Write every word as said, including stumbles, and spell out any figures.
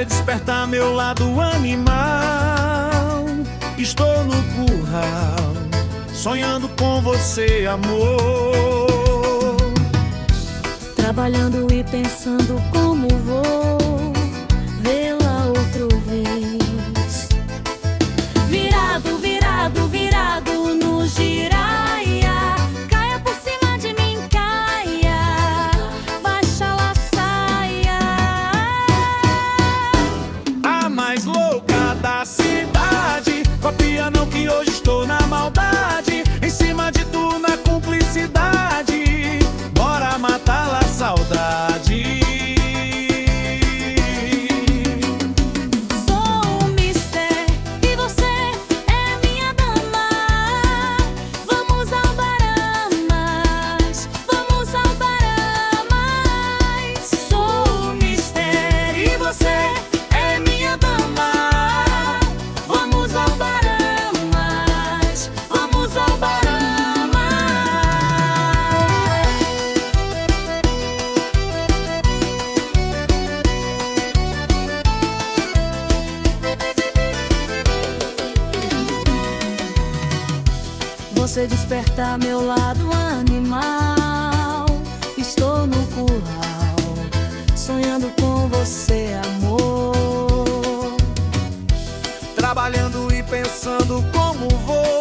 Você desperta meu lado animal. Estou no curral, sonhando com você, amor. Trabalhando e pensando como vou vê-la outra vez. Virado, virado, virado no giraia, caia por cima de mim, caia, baixa a saia. A mais louca da cidade, copia não que hoje estou na maldade. Em cima de tu na cumplicidade, bora matar a saudade. Sou um mister e você é minha dama. Vamos ao Baramas, vamos ao Baramas. Sou um mister e você é minha dama. Vamos ao Baramas, vamos ao Baramas. Você desperta meu lado animal. Estou no curral, sonhando com você, amor. Trabalhando e pensando como vou